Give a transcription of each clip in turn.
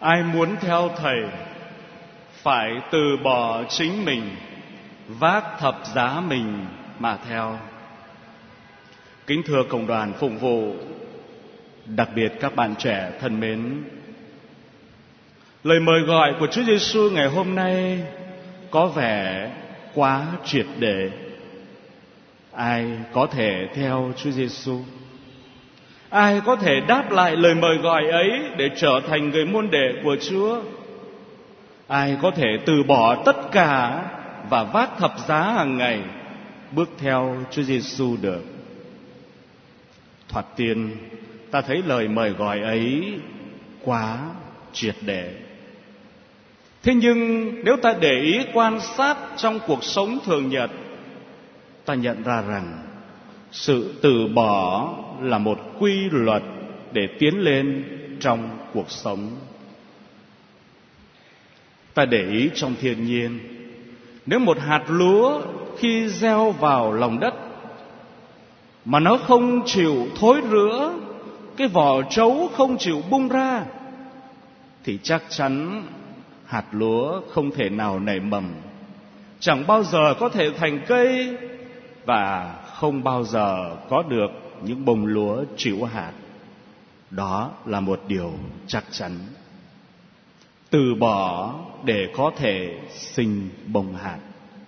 Ai muốn theo Thầy phải từ bỏ chính mình, vác thập giá mình mà theo. Kính thưa cộng đoàn phụng vụ, đặc biệt các bạn trẻ thân mến, lời mời gọi của Chúa Giêsu ngày hôm nay có vẻ quá triệt để. Ai có thể theo Chúa Giêsu? Ai có thể đáp lại lời mời gọi ấy để trở thành người môn đệ của Chúa? Ai có thể từ bỏ tất cả và vác thập giá hàng ngày bước theo Chúa Giêsu được? Thoạt tiên, ta thấy lời mời gọi ấy quá triệt để. Thế nhưng nếu ta để ý quan sát trong cuộc sống thường nhật, ta nhận ra rằng sự từ bỏ là một quy luật để tiến lên trong cuộc sống. Ta để ý trong thiên nhiên, nếu một hạt lúa khi gieo vào lòng đất mà nó không chịu thối rữa, cái vỏ trấu không chịu bung ra, thì chắc chắn hạt lúa không thể nào nảy mầm, chẳng bao giờ có thể thành cây, và không bao giờ có được những bông lúa chịu hạt. Đó là một điều chắc chắn. Từ bỏ để có thể sinh bông hạt.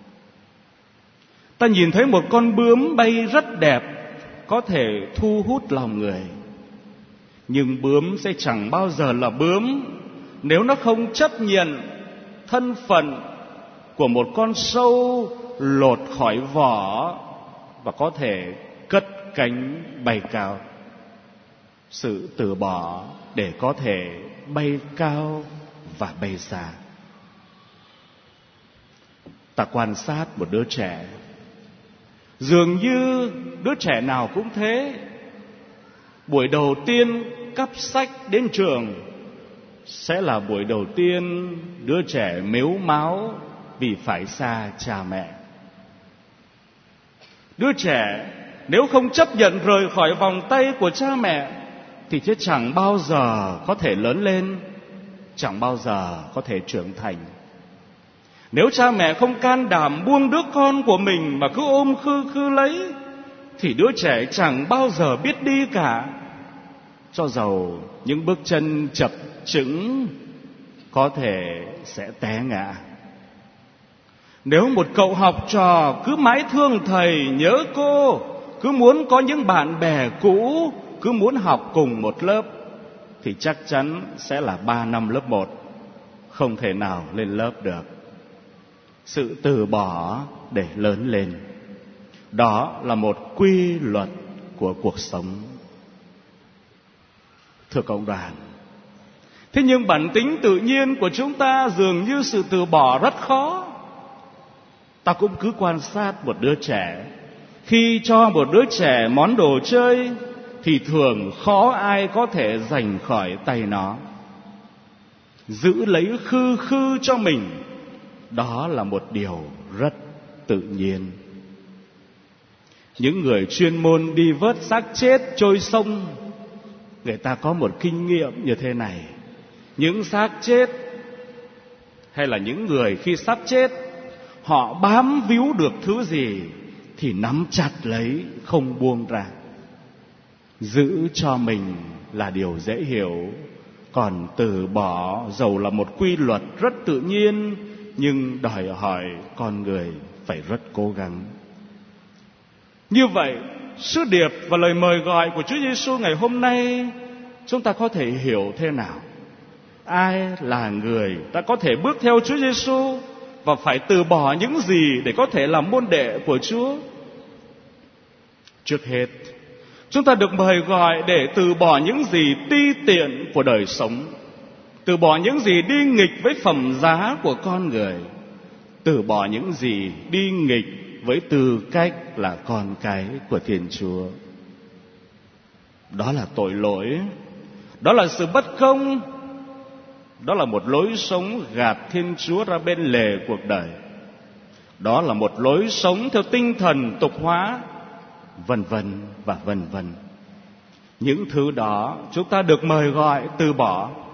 Ta nhìn thấy một con bướm bay rất đẹp, có thể thu hút lòng người. Nhưng bướm sẽ chẳng bao giờ là bướm nếu nó không chấp nhận thân phận của một con sâu lột khỏi vỏ và có thể cất cánh bay cao. Sự từ bỏ để có thể bay cao và bay xa. Ta quan sát một đứa trẻ, dường như đứa trẻ nào cũng thế. Buổi đầu tiên cắp sách đến trường sẽ là buổi đầu tiên đứa trẻ mếu máo vì phải xa cha mẹ. Đứa trẻ nếu không chấp nhận rời khỏi vòng tay của cha mẹ thì chứ chẳng bao giờ có thể lớn lên, chẳng bao giờ có thể trưởng thành. Nếu cha mẹ không can đảm buông đứa con của mình mà cứ ôm khư lấy, thì đứa trẻ chẳng bao giờ biết đi cả, cho dầu những bước chân chập chững có thể sẽ té ngã. Nếu một cậu học trò cứ mãi thương thầy nhớ cô, cứ muốn có những bạn bè cũ, cứ muốn học cùng một lớp, thì chắc chắn sẽ là 3 năm lớp 1, không thể nào lên lớp được. Sự từ bỏ để lớn lên, đó là một quy luật của cuộc sống. Thưa cộng đoàn, thế nhưng bản tính tự nhiên của chúng ta dường như sự từ bỏ rất khó. Ta cũng cứ quan sát một đứa trẻ, khi cho một đứa trẻ món đồ chơi thì thường khó ai có thể giành khỏi tay nó. Giữ lấy khư cho mình, đó là một điều rất tự nhiên. Những người chuyên môn đi vớt xác chết trôi sông, người ta có một kinh nghiệm như thế này. Những xác chết hay là những người khi sắp chết, họ bám víu được thứ gì thì nắm chặt lấy, không buông ra. Giữ cho mình là điều dễ hiểu, còn từ bỏ dầu là một quy luật rất tự nhiên, nhưng đòi hỏi con người phải rất cố gắng. Như vậy, sứ điệp và lời mời gọi của Chúa Giêsu ngày hôm nay chúng ta có thể hiểu thế nào? Ai là người ta có thể bước theo Chúa Giêsu và phải từ bỏ những gì để có thể làm môn đệ của Chúa? Trước hết, chúng ta được mời gọi để từ bỏ những gì ti tiện của đời sống, từ bỏ những gì đi nghịch với phẩm giá của con người, từ bỏ những gì đi nghịch với tư cách là con cái của Thiên Chúa. Đó là tội lỗi, đó là sự bất công, đó là một lối sống gạt Thiên Chúa ra bên lề cuộc đời, đó là một lối sống theo tinh thần tục hóa, vân vân và vân vân. Những thứ đó chúng ta được mời gọi từ bỏ.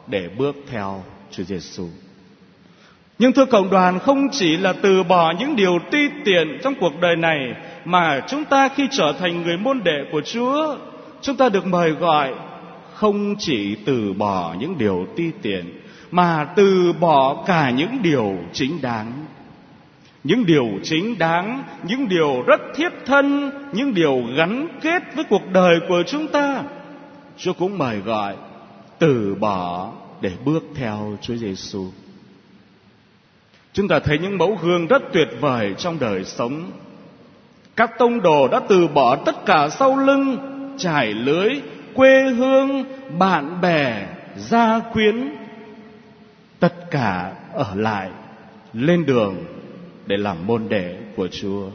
để bước theo Chúa Giêsu. Nhưng thưa cộng đoàn, không chỉ là từ bỏ những điều ti tiện trong cuộc đời này, mà chúng ta khi trở thành người môn đệ của Chúa, chúng ta được mời gọi không chỉ từ bỏ những điều ti tiện, mà từ bỏ cả những điều chính đáng. Những điều chính đáng, những điều rất thiết thân, những điều gắn kết với cuộc đời của chúng ta, Chúa cũng mời gọi từ bỏ để bước theo Chúa Giêsu. Chúng ta thấy những mẫu gương rất tuyệt vời trong đời sống. Các tông đồ đã từ bỏ tất cả sau lưng, trải lưới, quê hương, bạn bè, gia quyến, tất cả ở lại, lên đường để làm môn đệ của Chúa.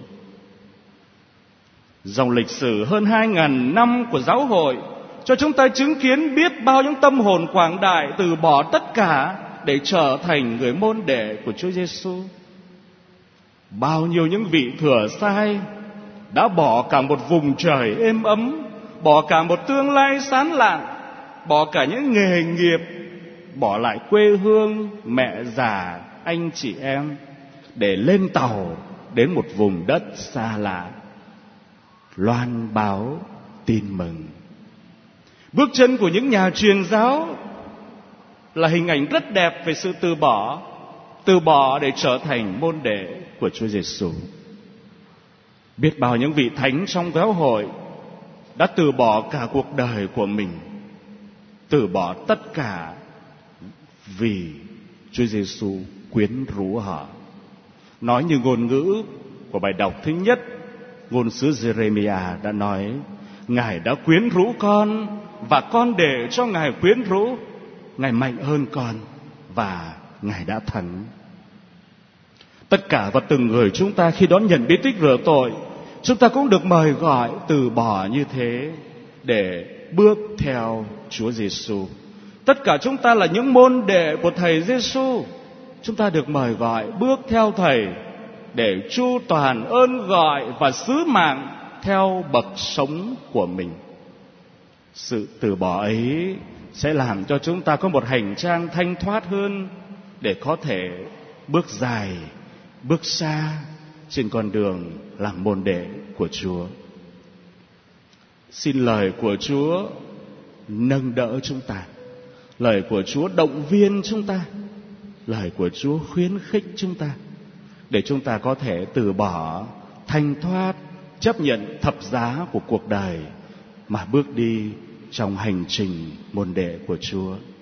Dòng lịch sử hơn 2.000 năm của giáo hội cho chúng ta chứng kiến biết bao những tâm hồn quảng đại từ bỏ tất cả để trở thành người môn đệ của Chúa Giêsu. Bao nhiêu những vị thừa sai đã bỏ cả một vùng trời êm ấm, bỏ cả một tương lai sáng lạng, bỏ cả những nghề nghiệp, bỏ lại quê hương, mẹ già, anh chị em để lên tàu đến một vùng đất xa lạ, loan báo tin mừng. Bước chân của những nhà truyền giáo là hình ảnh rất đẹp về sự từ bỏ để trở thành môn đệ của Chúa Giêsu. Biết bao những vị thánh trong giáo hội đã từ bỏ cả cuộc đời của mình, từ bỏ tất cả vì Chúa Giêsu quyến rũ họ. Nói như ngôn ngữ của bài đọc thứ nhất, ngôn sứ Giê-rê-mi-a đã nói: Ngài đã quyến rũ con, và con để cho Ngài quyến rũ. Ngài mạnh hơn con, và Ngài đã thắng. Tất cả và từng người chúng ta khi đón nhận bí tích rửa tội, chúng ta cũng được mời gọi từ bỏ như thế để bước theo Chúa Giêsu. Tất cả chúng ta là những môn đệ của Thầy Giêsu. Chúng ta được mời gọi bước theo Thầy để chu toàn ơn gọi và sứ mạng theo bậc sống của mình. Sự từ bỏ ấy sẽ làm cho chúng ta có một hành trang thanh thoát hơn để có thể bước dài, bước xa trên con đường làm môn đệ của Chúa. Xin lời của Chúa nâng đỡ chúng ta, lời của Chúa động viên chúng ta, lời của Chúa khuyến khích chúng ta để chúng ta có thể từ bỏ, thanh thoát, chấp nhận thập giá của cuộc đời mà bước đi trong hành trình môn đệ của Chúa.